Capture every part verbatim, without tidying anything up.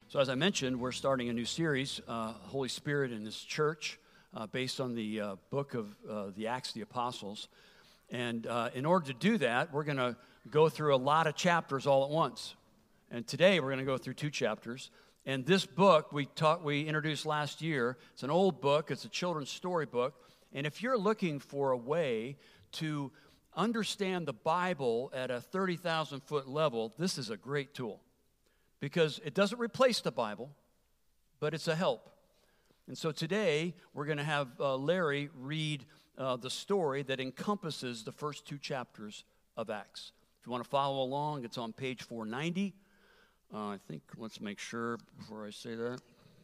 So as I mentioned, we're starting a new series, uh, Holy Spirit in His Church, uh, based on the uh, book of uh, the Acts of the Apostles. And uh, in order to do that, we're going to go through a lot of chapters all at once. And today we're going to go through two chapters. And this book we taught, we introduced last year. It's an old book. It's a children's story book. And if you're looking for a way to understand the Bible at a thirty thousand foot level, this is a great tool. Because it doesn't replace the Bible, but it's a help. And so today, we're going to have uh, Larry read uh, the story that encompasses the first two chapters of Acts. If you want to follow along, it's on page four ninety. Uh, I think, let's make sure before I say that.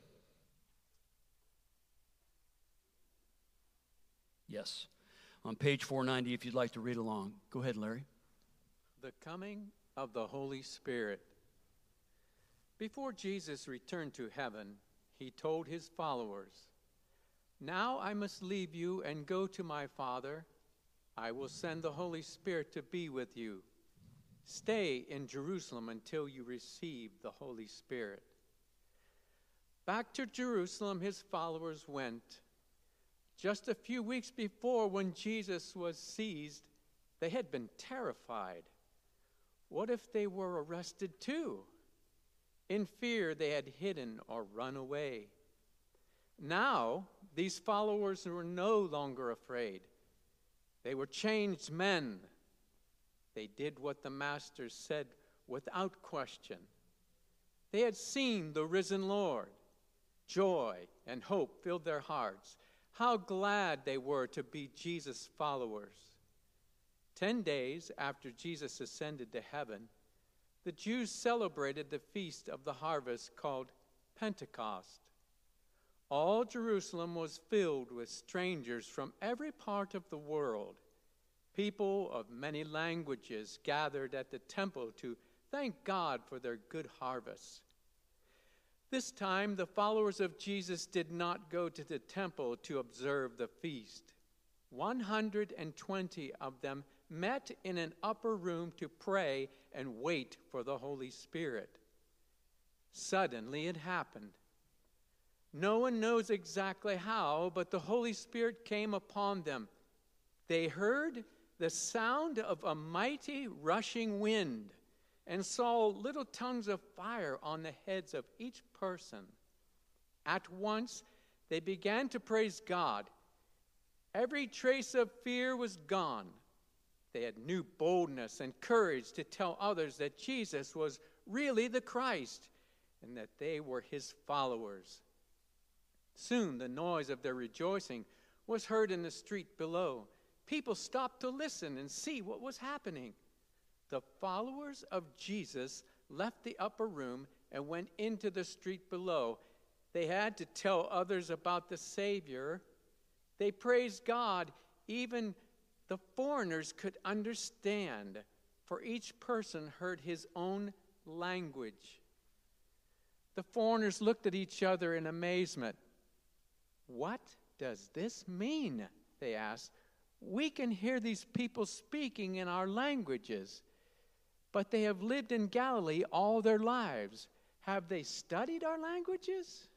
Yes, on page four ninety, if you'd like to read along. Go ahead, Larry. The coming of the Holy Spirit. Before Jesus returned to heaven, he told his followers, "Now I must leave you and go to my Father. I will send the Holy Spirit to be with you. Stay in Jerusalem until you receive the Holy Spirit." Back to Jerusalem his followers went. Just a few weeks before, when Jesus was seized, they had been terrified. What if they were arrested too? In fear, they had hidden or run away. Now, these followers were no longer afraid. They were changed men. They did what the Master said without question. They had seen the risen Lord. Joy and hope filled their hearts. How glad they were to be Jesus' followers. Ten days after Jesus ascended to heaven, the Jews celebrated the feast of the harvest called Pentecost. All Jerusalem was filled with strangers from every part of the world. People of many languages gathered at the temple to thank God for their good harvest. This time, the followers of Jesus did not go to the temple to observe the feast. one hundred twenty of them met in an upper room to pray and wait for the Holy Spirit. Suddenly it happened. No one knows exactly how, but the Holy Spirit came upon them. They heard the sound of a mighty rushing wind and saw little tongues of fire on the heads of each person. At once they began to praise God. Every trace of fear was gone. They had new boldness and courage to tell others that Jesus was really the Christ and that they were his followers. Soon the noise of their rejoicing was heard in the street below. People stopped to listen and see what was happening. The followers of Jesus left the upper room and went into the street below. They had to tell others about the Savior. They praised God. Even the foreigners could understand, for each person heard his own language. The foreigners looked at each other in amazement. "What does this mean?" they asked. "We can hear these people speaking in our languages, but they have lived in Galilee all their lives. Have they studied our languages?"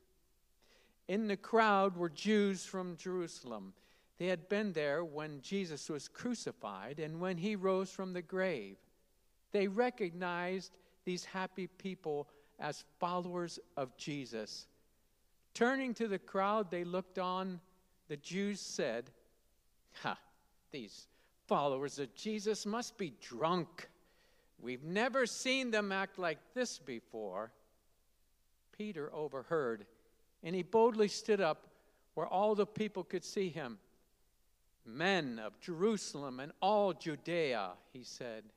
In the crowd were Jews from Jerusalem. They had been there when Jesus was crucified and when he rose from the grave. They recognized these happy people as followers of Jesus. Turning to the crowd they looked on, the Jews said, "Ha, these followers of Jesus must be drunk. We've never seen them act like this before." Peter overheard, and he boldly stood up where all the people could see him. "Men of Jerusalem and all Judea," he said,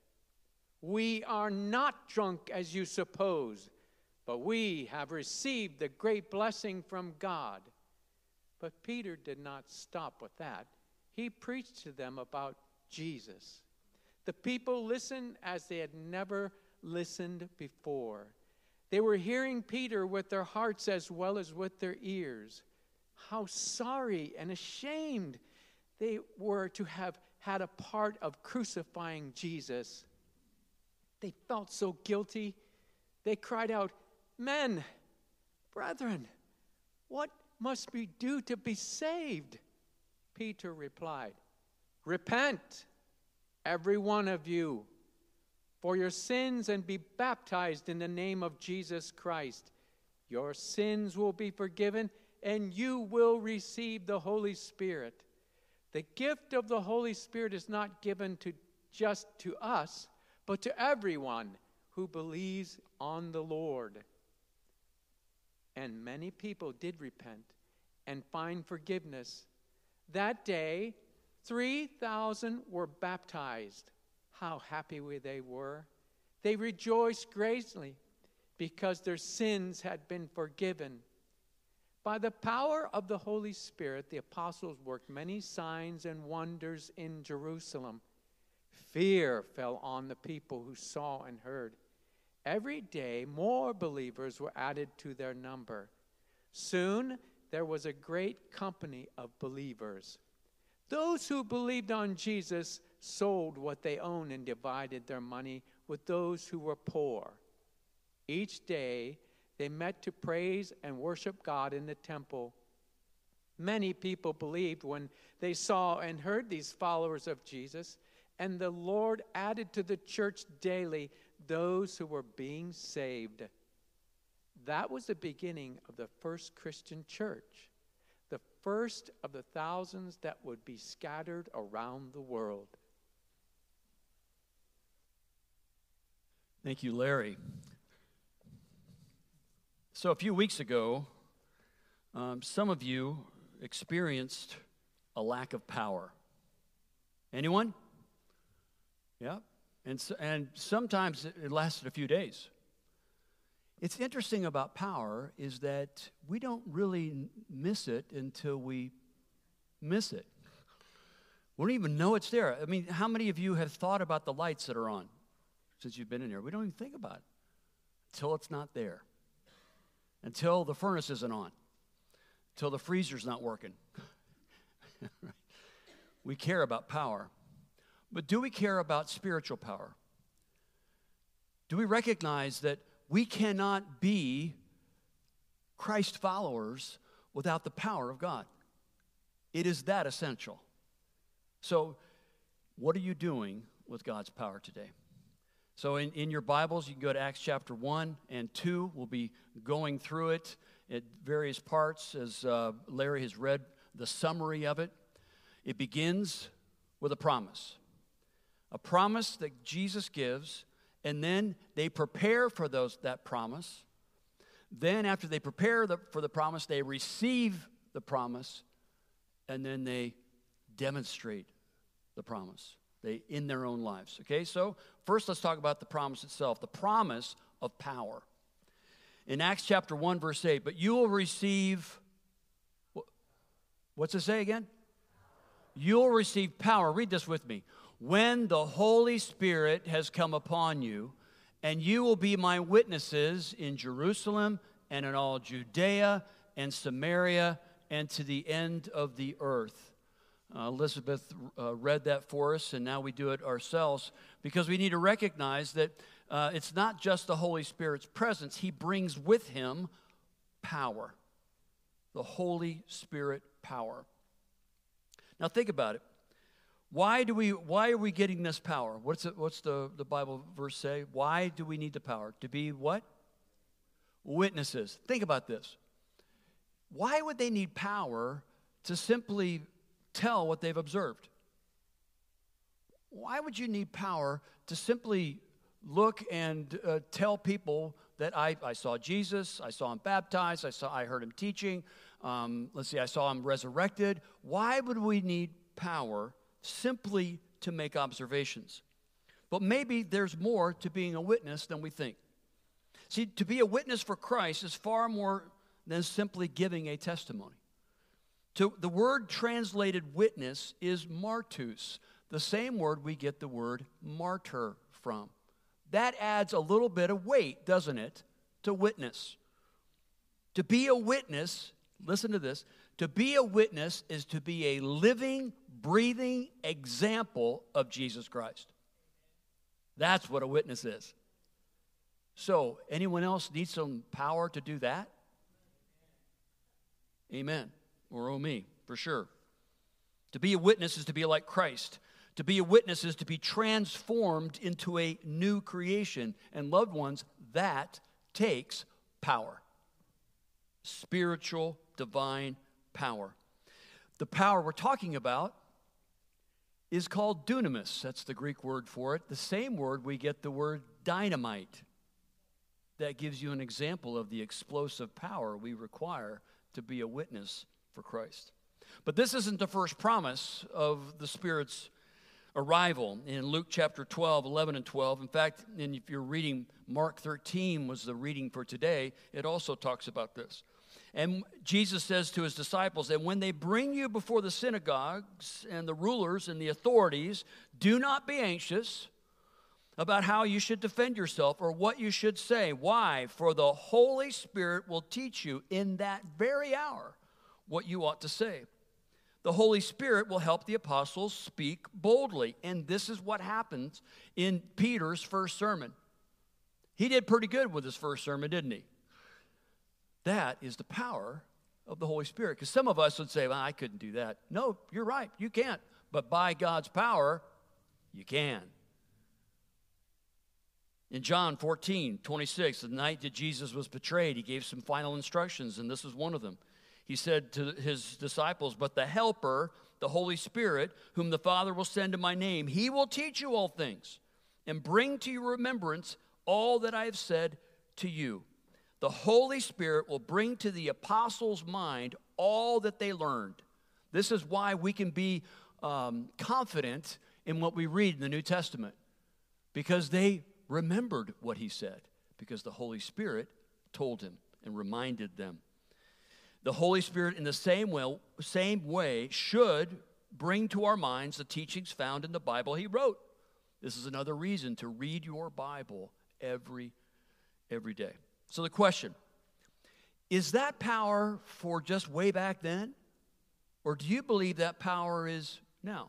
"we are not drunk as you suppose, but we have received the great blessing from God." But Peter did not stop with that. He preached to them about Jesus. The people listened as they had never listened before. They were hearing Peter with their hearts as well as with their ears. How sorry and ashamed they were to have had a part of crucifying Jesus. They felt so guilty. They cried out, "Men, "Brethren, what must we do to be saved?" Peter replied, "Repent, every one of you, for your sins, and be baptized in the name of Jesus Christ. Your sins will be forgiven, and you will receive the Holy Spirit. The gift of the Holy Spirit is not given to just to us, but to everyone who believes on the Lord." And many people did repent and find forgiveness. That day, three thousand were baptized. How happy they were. They rejoiced greatly because their sins had been forgiven. By the power of the Holy Spirit, the apostles worked many signs and wonders in Jerusalem. Fear fell on the people who saw and heard. Every day, more believers were added to their number. Soon, there was a great company of believers. Those who believed on Jesus sold what they owned and divided their money with those who were poor. Each day, they met to praise and worship God in the temple. Many people believed when they saw and heard these followers of Jesus, and the Lord added to the church daily those who were being saved. That was the beginning of the first Christian church, the first of the thousands that would be scattered around the world. Thank you, Larry. So a few weeks ago, um, some of you experienced a lack of power. Anyone? Yeah. And, so, and sometimes it lasted a few days. It's interesting about power is that we don't really miss it until we miss it. We don't even know it's there. I mean, how many of you have thought about the lights that are on since you've been in here? We don't even think about it until it's not there, until the furnace isn't on, until the freezer's not working. We care about power. But do we care about spiritual power? Do we recognize that we cannot be Christ followers without the power of God? It is that essential. So, what are you doing with God's power today? So, in, in your Bibles, you can go to Acts chapter one and two. We'll be going through it at various parts as uh, Larry has read the summary of it. It begins with a promise. A promise that Jesus gives, and then they prepare for those that promise. Then after they prepare the, for the promise, they receive the promise, and then they demonstrate the promise they in their own lives. Okay, so first let's talk about the promise itself, the promise of power. In Acts chapter one, verse eight, but you will receive, what's it say again? You'll receive power. Read this with me. When the Holy Spirit has come upon you, and you will be my witnesses in Jerusalem and in all Judea and Samaria and to the end of the earth. Uh, Elizabeth uh, read that for us, and now we do it ourselves because we need to recognize that uh, it's not just the Holy Spirit's presence. He brings with him power, the Holy Spirit power. Now think about it. Why do we? Why are we getting this power? What's it, what's the, the Bible verse say? Why do we need the power? To be what? Witnesses. Think about this. Why would they need power to simply tell what they've observed? Why would you need power to simply look and uh, tell people that I, I saw Jesus, I saw him baptized, I saw I heard him teaching, um, let's see, I saw him resurrected? Why would we need power simply to make observations? But maybe there's more to being a witness than we think. See, to be a witness for Christ is far more than simply giving a testimony. To, the word translated witness is martus, the same word we get the word martyr from. That adds a little bit of weight, doesn't it, to witness. To be a witness, listen to this, to be a witness is to be a living, breathing example of Jesus Christ. That's what a witness is. So, anyone else need some power to do that? Amen. Or oh me, for sure. To be a witness is to be like Christ. To be a witness is to be transformed into a new creation. And loved ones, that takes power. Spiritual, divine power. The power we're talking about is called dunamis. That's the Greek word for it. The same word we get the word dynamite. That gives you an example of the explosive power we require to be a witness for Christ. But this isn't the first promise of the Spirit's arrival in Luke chapter twelve, eleven and twelve. In fact, and if you're reading Mark thirteen was the reading for today, it also talks about this. And Jesus says to his disciples, and when they bring you before the synagogues and the rulers and the authorities, do not be anxious about how you should defend yourself or what you should say. Why? For the Holy Spirit will teach you in that very hour what you ought to say. The Holy Spirit will help the apostles speak boldly. And this is what happens in Peter's first sermon. He did pretty good with his first sermon, didn't he? That is the power of the Holy Spirit. Because some of us would say, well, I couldn't do that. No, you're right, you can't. But by God's power, you can. In John fourteen, twenty-six, the night that Jesus was betrayed, he gave some final instructions, and this is one of them. He said to his disciples, but the Helper, the Holy Spirit, whom the Father will send in my name, he will teach you all things and bring to your remembrance all that I have said to you. The Holy Spirit will bring to the apostles' mind all that they learned. This is why we can be um, confident in what we read in the New Testament, because they remembered what he said, because the Holy Spirit told him and reminded them. The Holy Spirit, in the same way, same way, should bring to our minds the teachings found in the Bible he wrote. This is another reason to read your Bible every, every day. So the question, is that power for just way back then? Or do you believe that power is now?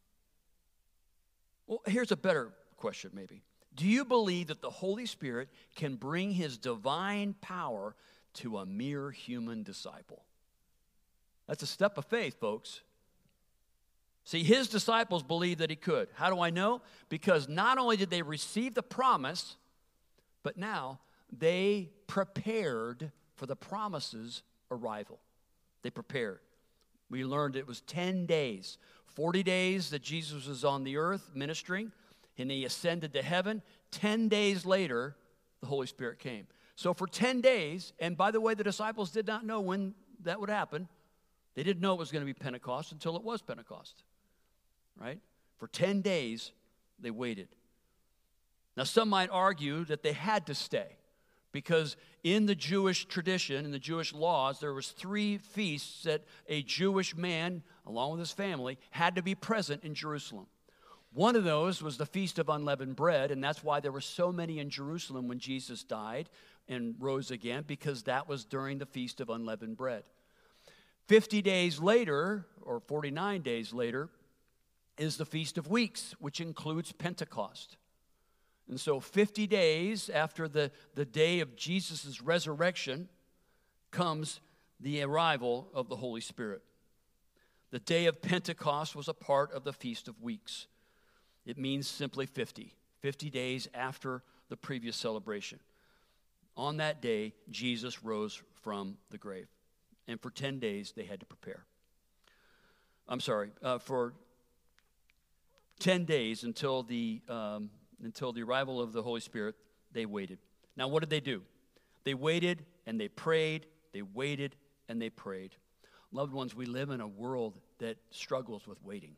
Well, here's a better question maybe. Do you believe that the Holy Spirit can bring his divine power to a mere human disciple? That's a step of faith, folks. See, his disciples believed that he could. How do I know? Because not only did they receive the promise, but now they prepared for the promise's arrival. They prepared. We learned it was ten days, forty days that Jesus was on the earth ministering, and he ascended to heaven. ten days later, the Holy Spirit came. So for ten days, and by the way, the disciples did not know when that would happen. They didn't know it was going to be Pentecost until it was Pentecost, right? For ten days, they waited. Now, some might argue that they had to stay, because in the Jewish tradition, in the Jewish laws, there was three feasts that a Jewish man, along with his family, had to be present in Jerusalem. One of those was the Feast of Unleavened Bread, and that's why there were so many in Jerusalem when Jesus died and rose again, because that was during the Feast of Unleavened Bread. Fifty days later, or forty-nine days later, is the Feast of Weeks, which includes Pentecost. And so fifty days after the, the day of Jesus' resurrection comes the arrival of the Holy Spirit. The day of Pentecost was a part of the Feast of Weeks. It means simply fifty. fifty days after the previous celebration. On that day, Jesus rose from the grave. And for ten days, they had to prepare. I'm sorry, uh, for ten days until the, um, until the arrival of the Holy Spirit, they waited. Now, what did they do? They waited and they prayed. They waited and they prayed. Loved ones, we live in a world that struggles with waiting.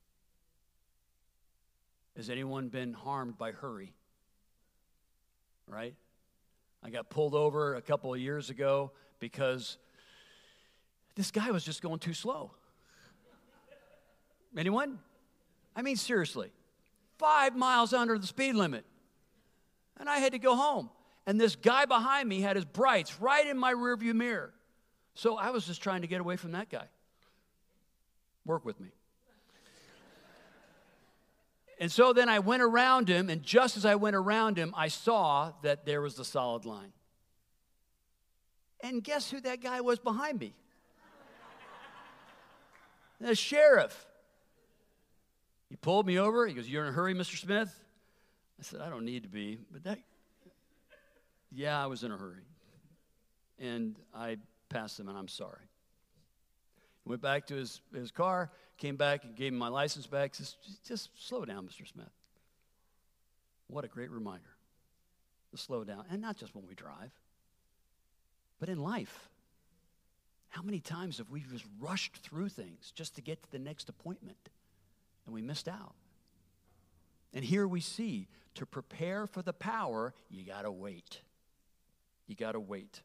Has anyone been harmed by hurry? Right? I got pulled over a couple of years ago because this guy was just going too slow. Anyone? I mean, seriously. Five miles under the speed limit. And I had to go home. And this guy behind me had his brights right in my rearview mirror. So I was just trying to get away from that guy. Work with me. And so then I went around him, and just as I went around him, I saw that there was the solid line. And guess who that guy was behind me? The sheriff. He pulled me over. He goes, "You're in a hurry, Mister Smith?" I said, "I don't need to be." But that, yeah, I was in a hurry. And I passed him, and I'm sorry. Went back to his, his car, came back and gave him my license back. Says, "Just slow down, Mister Smith." What a great reminder to slow down. And not just when we drive, but in life. How many times have we just rushed through things just to get to the next appointment, and we missed out? And here we see, to prepare for the power, you got to wait. You got to wait.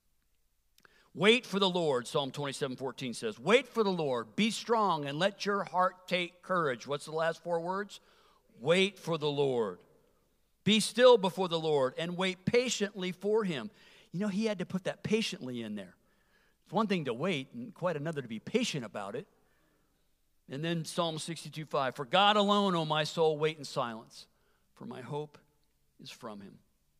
Wait for the Lord, Psalm twenty-seven fourteen says. Wait for the Lord, be strong, and let your heart take courage. What's the last four words? Wait for the Lord. Be still before the Lord, and wait patiently for him. You know, he had to put that patiently in there. It's one thing to wait, and quite another to be patient about it. And then Psalm sixty-two five, for God alone, O my soul, wait in silence, for my hope is from him.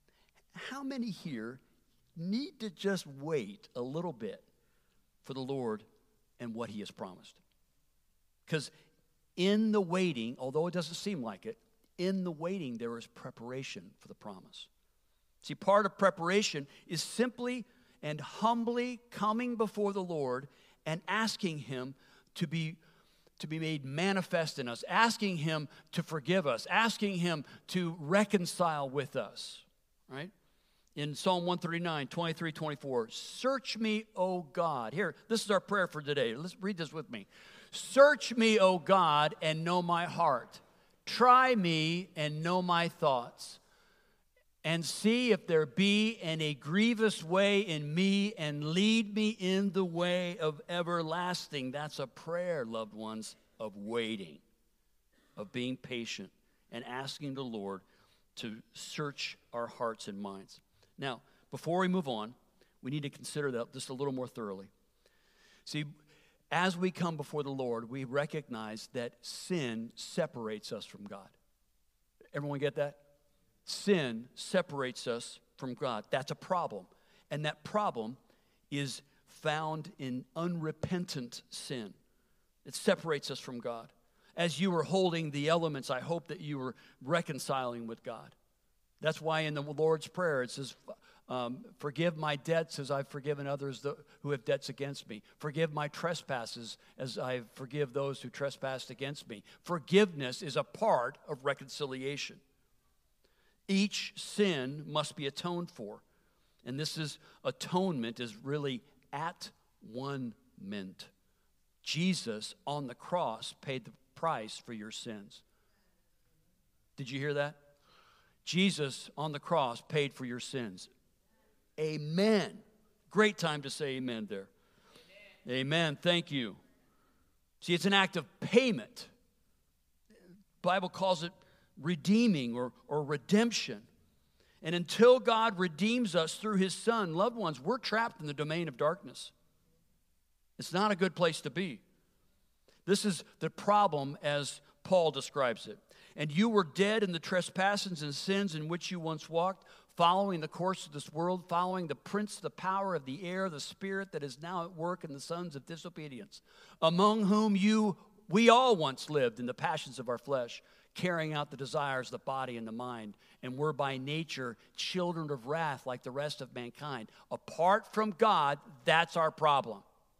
How many here need to just wait a little bit for the Lord and what he has promised? Because in the waiting, although it doesn't seem like it, in the waiting there is preparation for the promise. See, part of preparation is simply and humbly coming before the Lord and asking him to be to be made manifest in us, asking him to forgive us, asking him to reconcile with us, right? In Psalm one thirty-nine, twenty-three, twenty-four, search me, O God. Here, this is our prayer for today. Let's read this with me. Search me, O God, and know my heart. Try me and know my thoughts. And see if there be any grievous way in me, and lead me in the way of everlasting. That's a prayer, loved ones, of waiting, of being patient, and asking the Lord to search our hearts and minds. Now, before we move on, we need to consider that just a little more thoroughly. See, as we come before the Lord, we recognize that sin separates us from God. Everyone get that? Sin separates us from God. That's a problem. And that problem is found in unrepentant sin. It separates us from God. As you were holding the elements, I hope that you were reconciling with God. That's why in the Lord's Prayer it says, um, forgive my debts as I've forgiven others th- who have debts against me. Forgive my trespasses as I forgive those who trespassed against me. Forgiveness is a part of reconciliation. Each sin must be atoned for. And this is, atonement is really at one ment. Jesus on the cross paid the price for your sins. Did you hear that? Jesus on the cross paid for your sins. Amen. Great time to say amen there. Amen. Amen. Thank you. See, it's an act of payment. The Bible calls it redeeming or, or redemption. And until God redeems us through his Son, loved ones, we're trapped in the domain of darkness. It's not a good place to be. This is the problem as Paul describes it. And you were dead in the trespasses and sins in which you once walked, following the course of this world, following the prince, the power of the air, the spirit that is now at work in the sons of disobedience, among whom you, we all once lived in the passions of our flesh, carrying out the desires of the body and the mind, and were by nature children of wrath like the rest of mankind. Apart from God, that's our problem.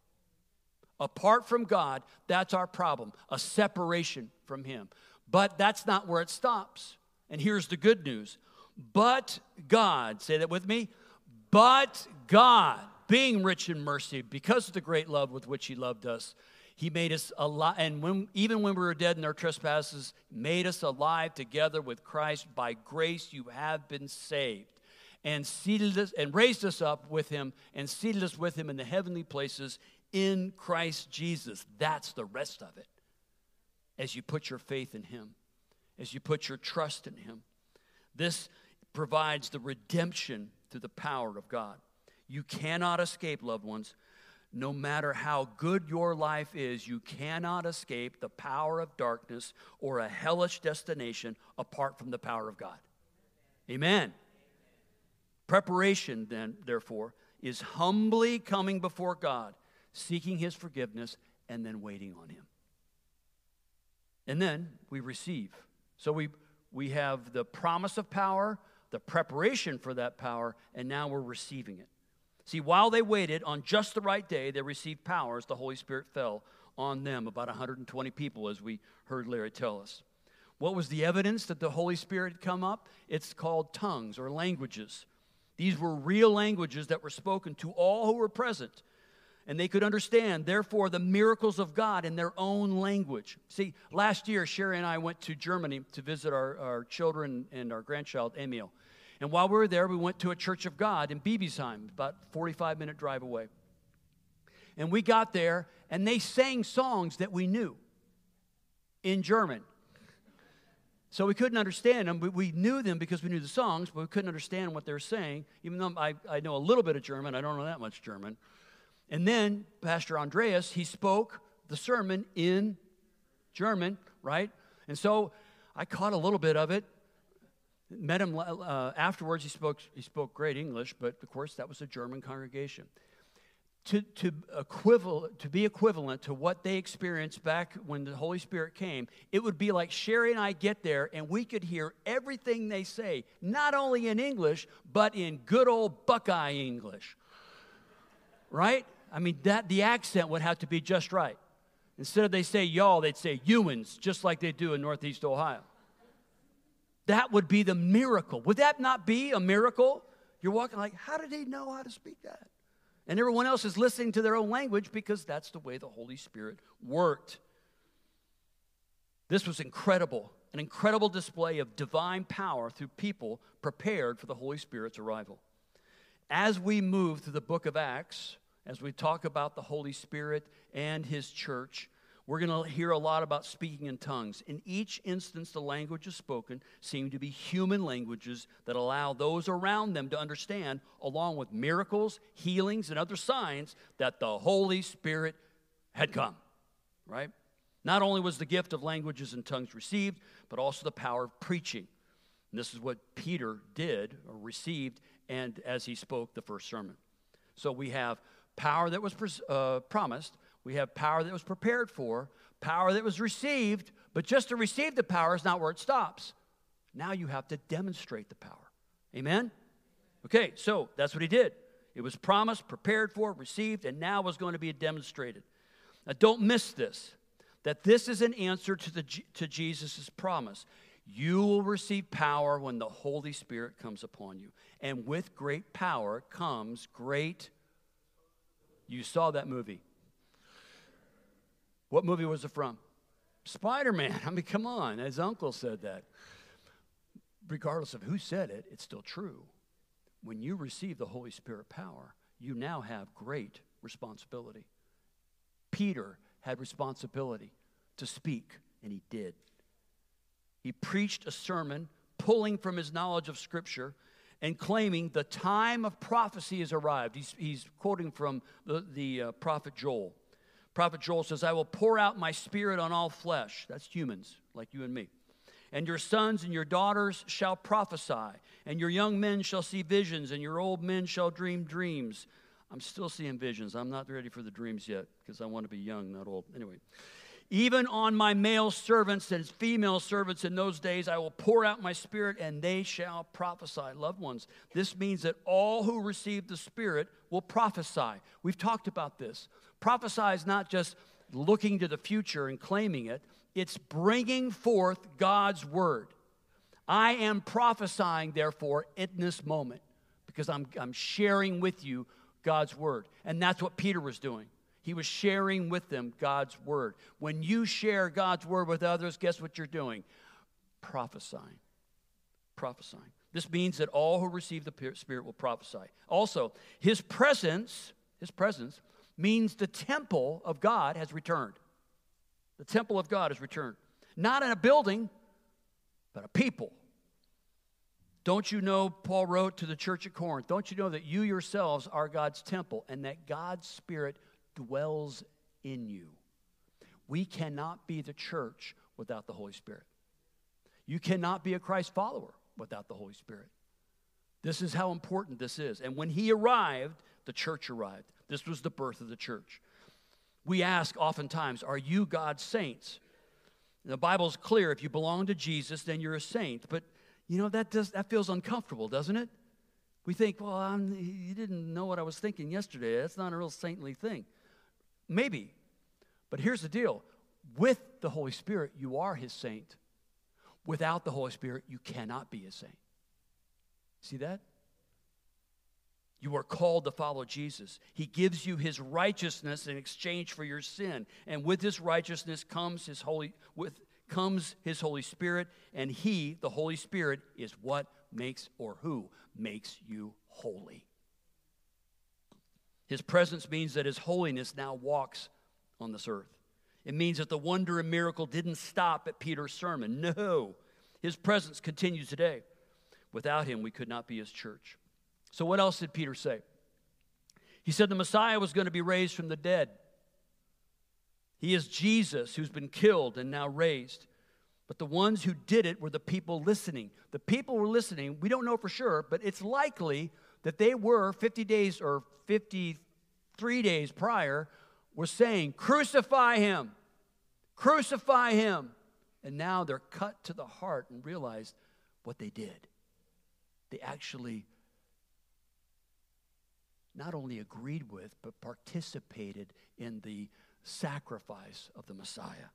Apart from God, that's our problem, a separation from him. But that's not where it stops. And here's the good news. But God, say that with me, but God, being rich in mercy, because of the great love with which he loved us, he made us alive, and when, even when we were dead in our trespasses, made us alive together with Christ. By grace you have been saved, and seated us and raised us up with him, and seated us with him in the heavenly places in Christ Jesus. That's the rest of it. As you put your faith in him, as you put your trust in him, this provides the redemption through the power of God. You cannot escape, loved ones. No matter how good your life is, you cannot escape the power of darkness or a hellish destination apart from the power of God. Amen. Preparation, then, therefore, is humbly coming before God, seeking his forgiveness, and then waiting on him. And then we receive. So we, we have the promise of power, the preparation for that power, and now we're receiving it. See, while they waited on just the right day, they received power as the Holy Spirit fell on them, about one hundred twenty people, as we heard Larry tell us. What was the evidence that the Holy Spirit had come up? It's called tongues or languages. These were real languages that were spoken to all who were present, and they could understand, therefore, the miracles of God in their own language. See, last year, Sherry and I went to Germany to visit our, our children and our grandchild, Emil. And while we were there, we went to a Church of God in Biebesheim, about a forty-five minute drive away. And we got there, and they sang songs that we knew in German. So we couldn't understand them. We knew them because we knew the songs, but we couldn't understand what they were saying. Even though I, I know a little bit of German, I don't know that much German. And then Pastor Andreas, he spoke the sermon in German, right? And so I caught a little bit of it. Met him uh, afterwards. He spoke. He spoke great English, but of course that was a German congregation. To to equivalent to be equivalent to what they experienced back when the Holy Spirit came, it would be like Sherry and I get there and we could hear everything they say, not only in English but in good old Buckeye English. Right? I mean, that the accent would have to be just right. Instead of they say y'all, they'd say youans, just like they do in Northeast Ohio. That would be the miracle. Would that not be a miracle? You're walking like, how did he know how to speak that? And everyone else is listening to their own language because that's the way the Holy Spirit worked. This was incredible, an incredible display of divine power through people prepared for the Holy Spirit's arrival. As we move through the book of Acts, as we talk about the Holy Spirit and his church, we're going to hear a lot about speaking in tongues. In each instance, the languages spoken seem to be human languages that allow those around them to understand, along with miracles, healings, and other signs, that the Holy Spirit had come, right? Not only was the gift of languages and tongues received, but also the power of preaching. And this is what Peter did or received and as he spoke the first sermon. So we have power that was uh, promised. We have power that was prepared for, power that was received, but just to receive the power is not where it stops. Now you have to demonstrate the power. Amen? Okay, so that's what he did. It was promised, prepared for, received, and now was going to be demonstrated. Now don't miss this, that this is an answer to, the, to Jesus' promise. You will receive power when the Holy Spirit comes upon you. And with great power comes great, you saw that movie. What movie was it from? Spider-Man. I mean, come on. His uncle said that. Regardless of who said it, it's still true. When you receive the Holy Spirit power, you now have great responsibility. Peter had responsibility to speak, and he did. He preached a sermon, pulling from his knowledge of Scripture and claiming the time of prophecy has arrived. He's, he's quoting from the, the uh, prophet Joel. Prophet Joel says, I will pour out my spirit on all flesh. That's humans, like you and me. And your sons and your daughters shall prophesy, and your young men shall see visions, and your old men shall dream dreams. I'm still seeing visions. I'm not ready for the dreams yet, because I want to be young, not old. Anyway. Even on my male servants and female servants in those days, I will pour out my spirit, and they shall prophesy. Loved ones, this means that all who receive the Spirit will prophesy. We've talked about this. Prophesy is not just looking to the future and claiming it. It's bringing forth God's word. I am prophesying, therefore, in this moment because I'm, I'm sharing with you God's word. And that's what Peter was doing. He was sharing with them God's word. When you share God's word with others, guess what you're doing? Prophesying. Prophesying. This means that all who receive the Spirit will prophesy. Also, his presence, his presence means the temple of God has returned. The temple of God has returned. Not in a building, but a people. Don't you know, Paul wrote to the church at Corinth, don't you know that you yourselves are God's temple and that God's Spirit dwells in you? We cannot be the church without the Holy Spirit. You cannot be a Christ follower without the Holy Spirit. This is how important this is. And when he arrived, the church arrived. This was the birth of the church. We ask oftentimes, are you God's saints? The Bible's clear. If you belong to Jesus, then you're a saint. But, you know, that does that feels uncomfortable, doesn't it? We think, well, I'm, you didn't know what I was thinking yesterday. That's not a real saintly thing. Maybe. But here's the deal. With the Holy Spirit, you are his saint. Without the Holy Spirit, you cannot be a saint. See that? You are called to follow Jesus. He gives you his righteousness in exchange for your sin. And with his righteousness comes his Holy, with, comes his Holy Spirit. And he, the Holy Spirit, is what makes, or who makes you holy. His presence means that his holiness now walks on this earth. It means that the wonder and miracle didn't stop at Peter's sermon. No, his presence continues today. Without him, we could not be his church. So what else did Peter say? He said the Messiah was going to be raised from the dead. He is Jesus who's been killed and now raised. But the ones who did it were the people listening. The people were listening. We don't know for sure, but it's likely that they were fifty days or fifty-three days prior were saying, crucify him, crucify him. And now they're cut to the heart and realized what they did. They actually not only agreed with, but participated in the sacrifice of the Messiah.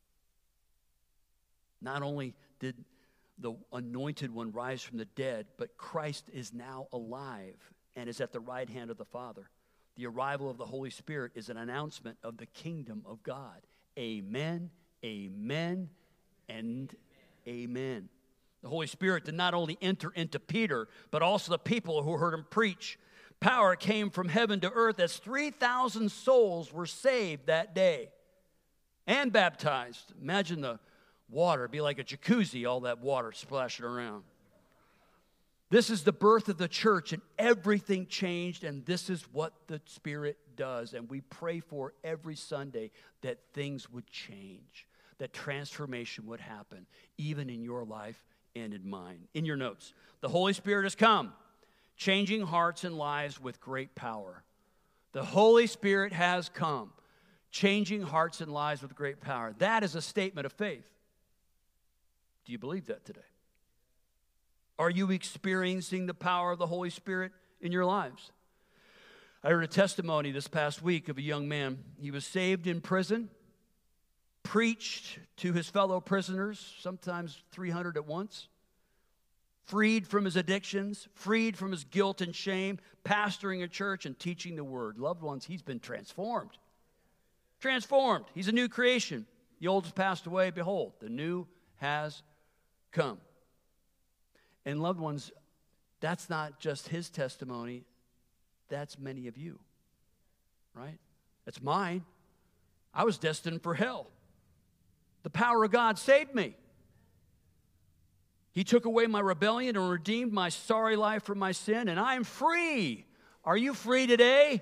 Not only did the anointed one rise from the dead, but Christ is now alive and is at the right hand of the Father. The arrival of the Holy Spirit is an announcement of the kingdom of God. Amen, amen, and amen. The Holy Spirit did not only enter into Peter, but also the people who heard him preach. Power came from heaven to earth as three thousand souls were saved that day and baptized. Imagine the water. It'd be like a jacuzzi, all that water splashing around. This is the birth of the church, and everything changed, and this is what the Spirit does. And we pray for every Sunday that things would change, that transformation would happen, even in your life and in mine. In your notes, the Holy Spirit has come, changing hearts and lives with great power. The Holy Spirit has come, changing hearts and lives with great power. That is a statement of faith. Do you believe that today? Are you experiencing the power of the Holy Spirit in your lives? I heard a testimony this past week of a young man. He was saved in prison, preached to his fellow prisoners, sometimes three hundred at once, freed from his addictions, freed from his guilt and shame, pastoring a church and teaching the word. Loved ones, he's been transformed. Transformed. He's a new creation. The old has passed away. Behold, the new has come. And loved ones, that's not just his testimony. That's many of you, right? That's mine. I was destined for hell. The power of God saved me. He took away my rebellion and redeemed my sorry life from my sin, and I am free. Are you free today?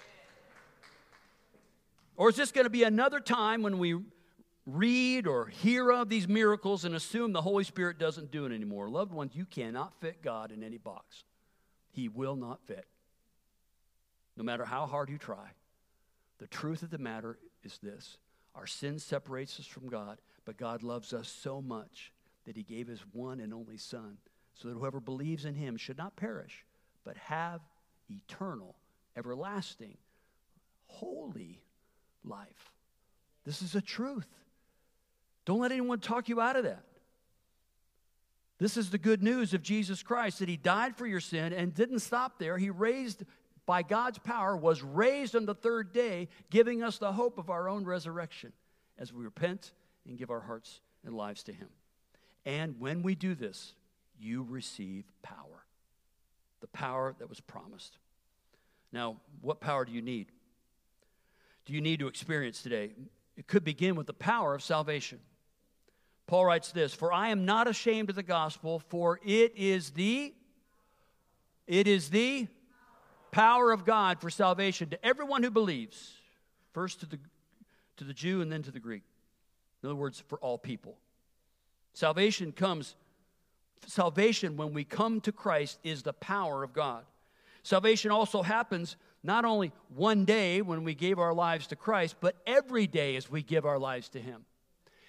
Or is this going to be another time when we read or hear of these miracles and assume the Holy Spirit doesn't do it anymore? Loved ones, you cannot fit God in any box. He will not fit. No matter how hard you try. The truth of the matter is this. Our sin separates us from God, but God loves us so much that he gave his one and only Son, so that whoever believes in him should not perish, but have eternal, everlasting, holy life. This is a truth. Don't let anyone talk you out of that. This is the good news of Jesus Christ, that he died for your sin and didn't stop there. He raised, by God's power, was raised on the third day, giving us the hope of our own resurrection as we repent and give our hearts and lives to him. And when we do this, you receive power, the power that was promised. Now, what power do you need? Do you need to experience today? It could begin with the power of salvation. Paul writes this, "For I am not ashamed of the gospel, for it is the, it is the power of God for salvation to everyone who believes, first to the, to the Jew and then to the Greek." In other words, for all people. Salvation comes, salvation when we come to Christ is the power of God. Salvation also happens not only one day when we gave our lives to Christ, but every day as we give our lives to him.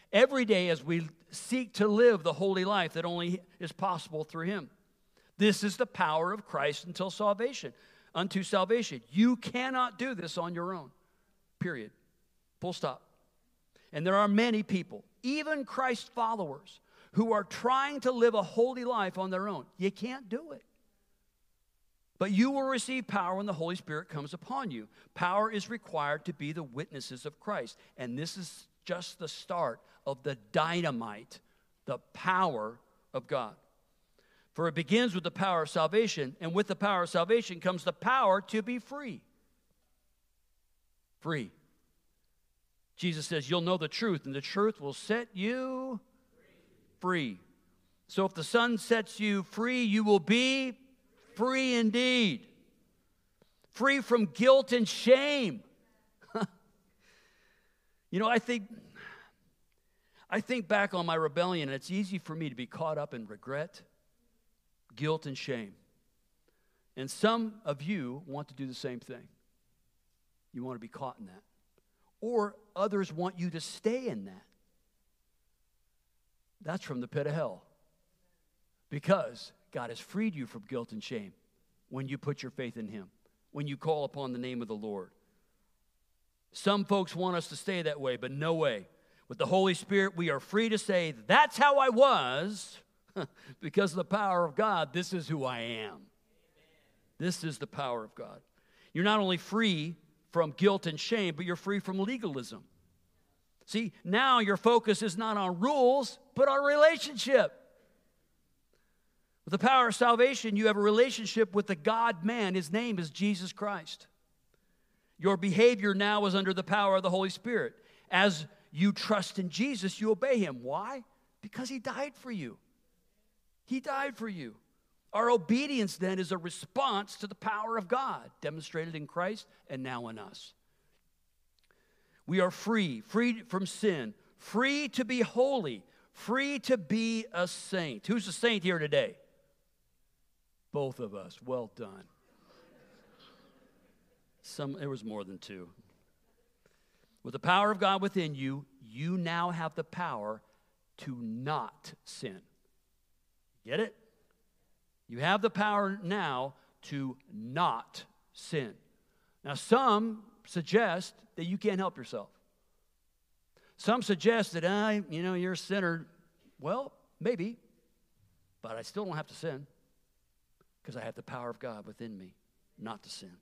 every day as we seek to live the holy life that only is possible through him. This is the power of Christ until salvation, unto salvation. You cannot do this on your own, period. Full stop. And there are many people, even Christ followers, who are trying to live a holy life on their own. You can't do it. But you will receive power when the Holy Spirit comes upon you. Power is required to be the witnesses of Christ. And this is just the start of the dynamite, the power of God. For it begins with the power of salvation, and with the power of salvation comes the power to be free. Free. Jesus says, you'll know the truth, and the truth will set you free. So if the Son sets you free, you will be free indeed. Free from guilt and shame. You know, I think, I think back on my rebellion, and it's easy for me to be caught up in regret, guilt, and shame. And some of you want to do the same thing. You want to be caught in that. Or others want you to stay in that. That's from the pit of hell. Because God has freed you from guilt and shame when you put your faith in him, when you call upon the name of the Lord. Some folks want us to stay that way, but no way. With the Holy Spirit, we are free to say, that's how I was. Because of the power of God, this is who I am. This is the power of God. You're not only free from guilt and shame, but you're free from legalism. See, now your focus is not on rules, but on relationship. With the power of salvation, you have a relationship with the God-man. His name is Jesus Christ. Your behavior now is under the power of the Holy Spirit. As you trust in Jesus, you obey him. Why? Because he died for you. He died for you. Our obedience then is a response to the power of God demonstrated in Christ and now in us. We are free, free from sin, free to be holy, free to be a saint. Who's a saint here today? Both of us. Well done. Some, there was more than two. With the power of God within you, you now have the power to not sin. Get it? You have the power now to not sin. Now, some suggest that you can't help yourself. Some suggest that, I, you know, you're a sinner. Well, maybe, but I still don't have to sin because I have the power of God within me not to sin.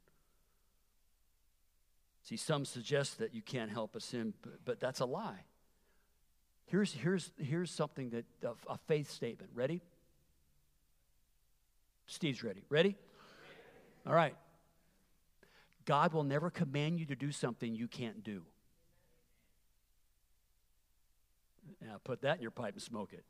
See, some suggest that you can't help but sin, but, but that's a lie. Here's, here's, here's something that, a, a faith statement. Ready? Steve's ready. Ready? All right. God will never command you to do something you can't do. Now, put that in your pipe and smoke it.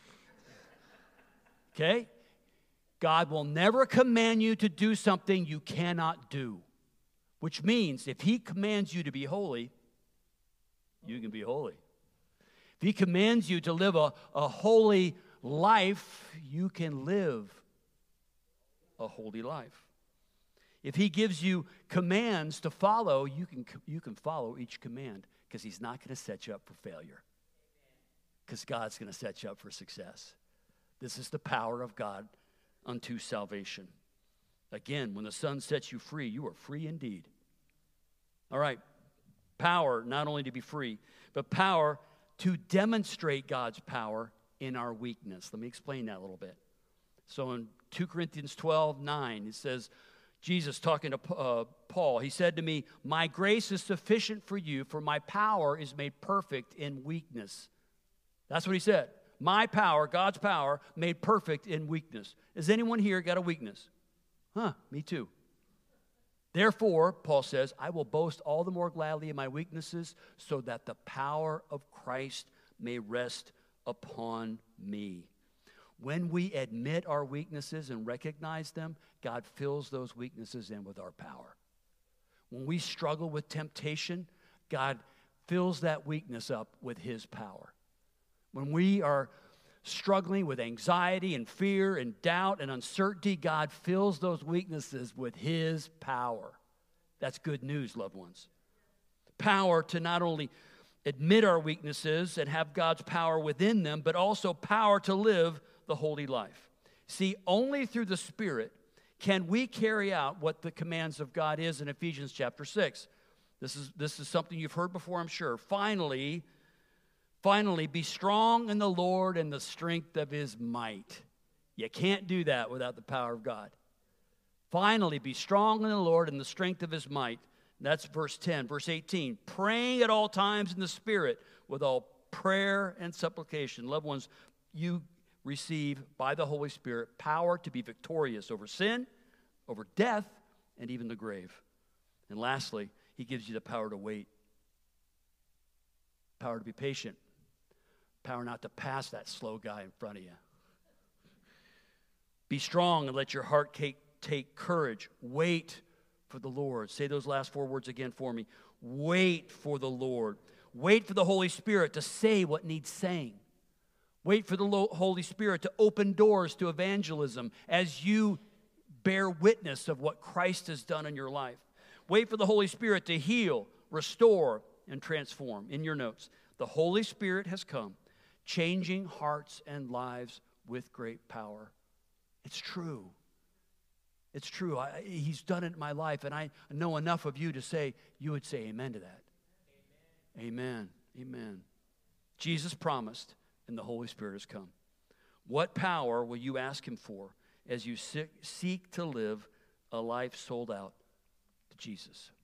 Okay? God will never command you to do something you cannot do. Which means if he commands you to be holy, you can be holy. If he commands you to live a, a holy life, you can live a holy life. If he gives you commands to follow, you can, you can follow each command because he's not going to set you up for failure. Because God's going to set you up for success. This is the power of God unto salvation. Again, when the Son sets you free, you are free indeed. All right. Power, not only to be free, but power to demonstrate God's power in our weakness. Let me explain that a little bit. So in two Corinthians twelve nine, it says, Jesus talking to uh, Paul, he said to me, my grace is sufficient for you, for my power is made perfect in weakness. That's what he said. My power, God's power, made perfect in weakness. Has anyone here got a weakness? Huh, me too. Therefore, Paul says, I will boast all the more gladly in my weaknesses so that the power of Christ may rest upon me. When we admit our weaknesses and recognize them, God fills those weaknesses in with our power. When we struggle with temptation, God fills that weakness up with his power. When we are struggling with anxiety and fear and doubt and uncertainty, God fills those weaknesses with his power. That's good news, loved ones. Power to not only admit our weaknesses and have God's power within them, but also power to live the holy life. See, only through the Spirit can we carry out what the commands of God is in Ephesians chapter six. This is, this is something you've heard before, I'm sure. Finally, finally, be strong in the Lord and the strength of his might. You can't do that without the power of God. Finally, be strong in the Lord and the strength of his might. That's verse ten. Verse eighteen, praying at all times in the Spirit with all prayer and supplication. Loved ones, you receive by the Holy Spirit power to be victorious over sin, over death, and even the grave. And lastly, he gives you the power to wait, power to be patient, power not to pass that slow guy in front of you. Be strong and let your heart take, take courage. Wait for the Lord. Say those last four words again for me. Wait for the Lord. Wait for the Holy Spirit to say what needs saying. Wait for the Holy Spirit to open doors to evangelism as you bear witness of what Christ has done in your life. Wait for the Holy Spirit to heal, restore, and transform. In your notes, the Holy Spirit has come, changing hearts and lives with great power. It's true. It's true. I, he's done it in my life, and I know enough of you to say, you would say amen to that. Amen. Amen. Amen. Jesus promised, and the Holy Spirit has come. What power will you ask him for as you seek to live a life sold out to Jesus?